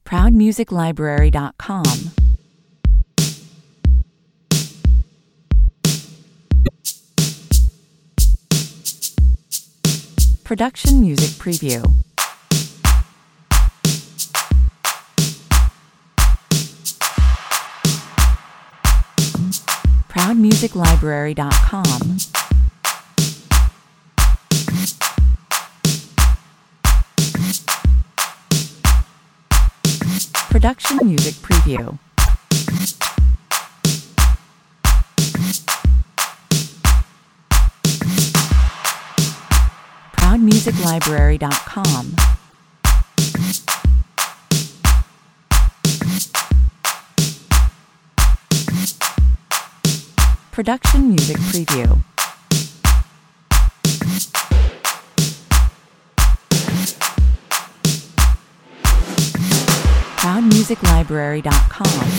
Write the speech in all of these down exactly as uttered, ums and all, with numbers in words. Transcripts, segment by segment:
proud music library dot com. Production Music Preview. proud music library dot com. Production Music Preview. proud music library dot com. Production Music Preview. proud music library dot com.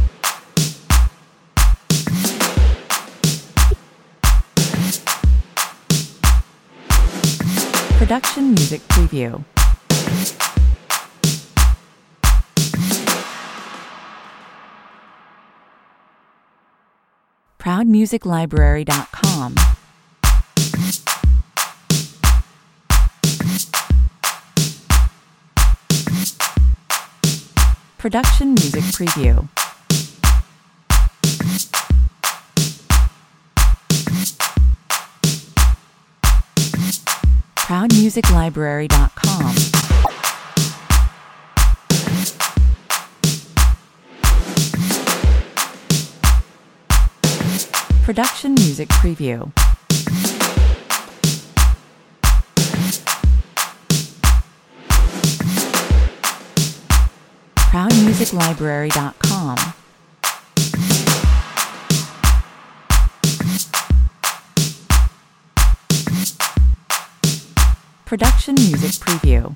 Production Music Preview. proud music library dot com. Production Music Preview. proud music library dot com. Production Music Preview. proud music library dot com. Production Music Preview.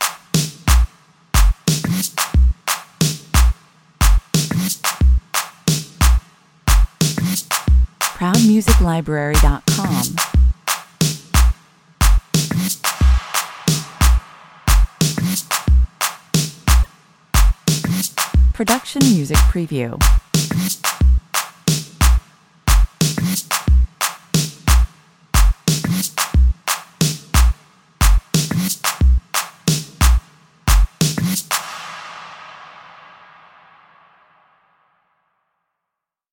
proud music library dot com. Production Music Preview.